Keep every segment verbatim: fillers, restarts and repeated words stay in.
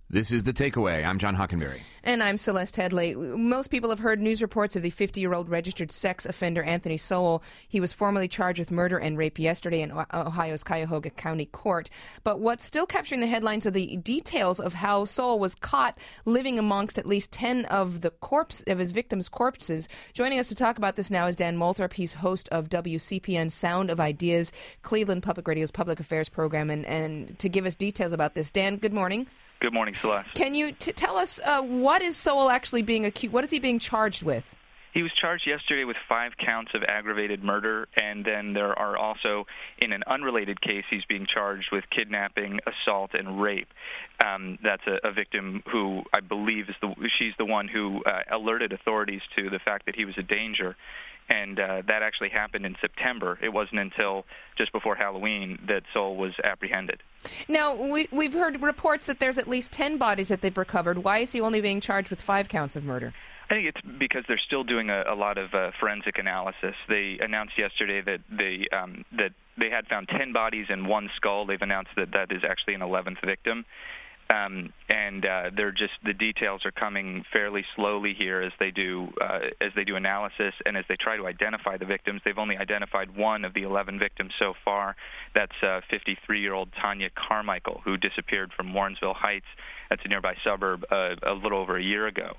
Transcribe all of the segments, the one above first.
This is The Takeaway. I'm John Hockenberry. And I'm Celeste Headley. Most people have heard news reports of the fifty-year-old registered sex offender Anthony Sowell. He was formally charged with murder and rape yesterday in Ohio's Cuyahoga County Court. But what's still capturing the headlines are the details of how Sowell was caught living amongst at least ten of the corpse of his victims' corpses. Joining us to talk about this now is Dan Moulthrop. He's host of W C P N's Sound of Ideas, Cleveland Public Radio's public affairs program. And, and to give us details about this, Dan, good morning. Good morning, Celeste. Can you t- tell us uh, what is Sowell actually being accused? What is he being charged with? He was charged yesterday with five counts of aggravated murder, and then there are also, in an unrelated case, he's being charged with kidnapping, assault, and rape. Um, that's a, a victim who I believe is the she's the one who uh, alerted authorities to the fact that he was a danger. And uh, that actually happened in September. It wasn't until just before Halloween that Sowell was apprehended. Now, we, we've heard reports that there's at least ten bodies that they've recovered. Why is he only being charged with five counts of murder? I think it's because they're still doing a, a lot of uh, forensic analysis. They announced yesterday that they um, that they had found ten bodies and one skull. They've announced that that is actually an eleventh victim. Um, and uh, they're just the details are coming fairly slowly here as they do uh, as they do analysis and as they try to identify the victims. They've only identified one of the eleven victims so far. That's uh, fifty-three-year-old Tanya Carmichael, who disappeared from Warrensville Heights. That's a nearby suburb uh, a little over a year ago.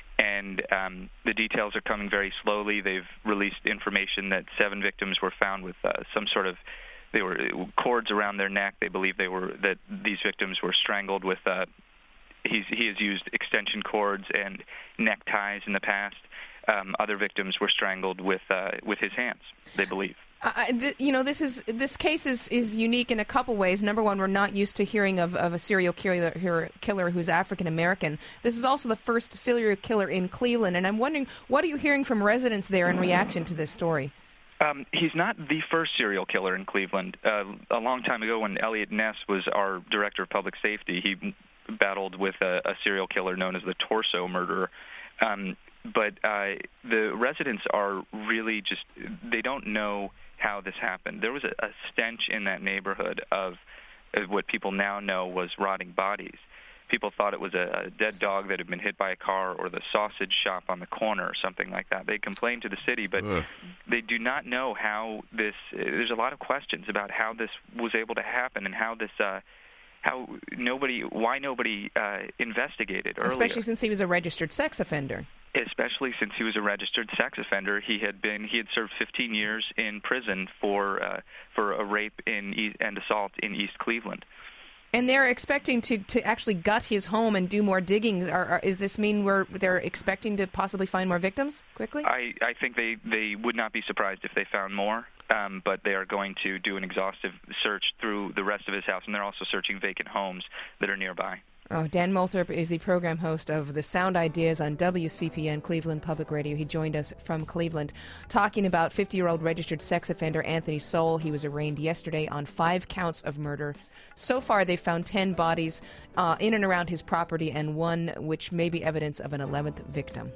And um, the details are coming very slowly. They've released information that seven victims were found with uh, some sort of They were cords around their neck. They believe they were that these victims were strangled with. Uh, he's, he has used extension cords and neckties in the past. Um, other victims were strangled with uh, with his hands. They believe. Uh, th- you know, this is this case is, is unique in a couple ways. Number one, we're not used to hearing of, of a serial killer, killer who's African American. This is also the first serial killer in Cleveland, and I'm wondering, what are you hearing from residents there in reaction to this story? Um, he's not the first serial killer in Cleveland. Uh, a long time ago, when Elliot Ness was our director of public safety, he battled with a, a serial killer known as the Torso Murderer. Um, but uh, the residents are really just, they don't know how this happened. There was a, a stench in that neighborhood of uh, what people now know was rotting bodies. People thought it was a, a dead dog that had been hit by a car or the sausage shop on the corner or something like that. They complained to the city, but Ugh. they do not know how this – there's a lot of questions about how this was able to happen and how this uh, – how nobody – why nobody uh, investigated earlier. Especially since he was a registered sex offender. Especially since he was a registered sex offender. He had been he had served fifteen years in prison for uh, for a rape in e- and assault in East Cleveland. And they're expecting to, to actually gut his home and do more digging. Are, are, does this mean we're they're expecting to possibly find more victims quickly? I, I think they, they would not be surprised if they found more, um, but they are going to do an exhaustive search through the rest of his house, and they're also searching vacant homes that are nearby. Oh, Dan Moulthrop is the program host of the Sound Ideas on W C P N, Cleveland Public Radio. He joined us from Cleveland talking about fifty-year-old registered sex offender Anthony Sowell. He was arraigned yesterday on five counts of murder. So far, they've found ten bodies uh, in and around his property and one which may be evidence of an eleventh victim.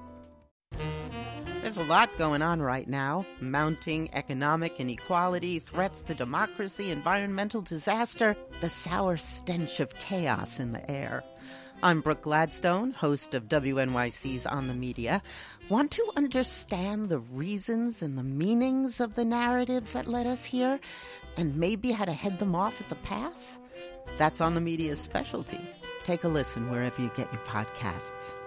There's a lot going on right now. Mounting economic inequality, threats to democracy, environmental disaster, the sour stench of chaos in the air. I'm Brooke Gladstone, host of W N Y C's On the Media. Want to understand the reasons and the meanings of the narratives that led us here, and maybe how to head them off at the pass? That's On the Media's specialty. Take a listen wherever you get your podcasts.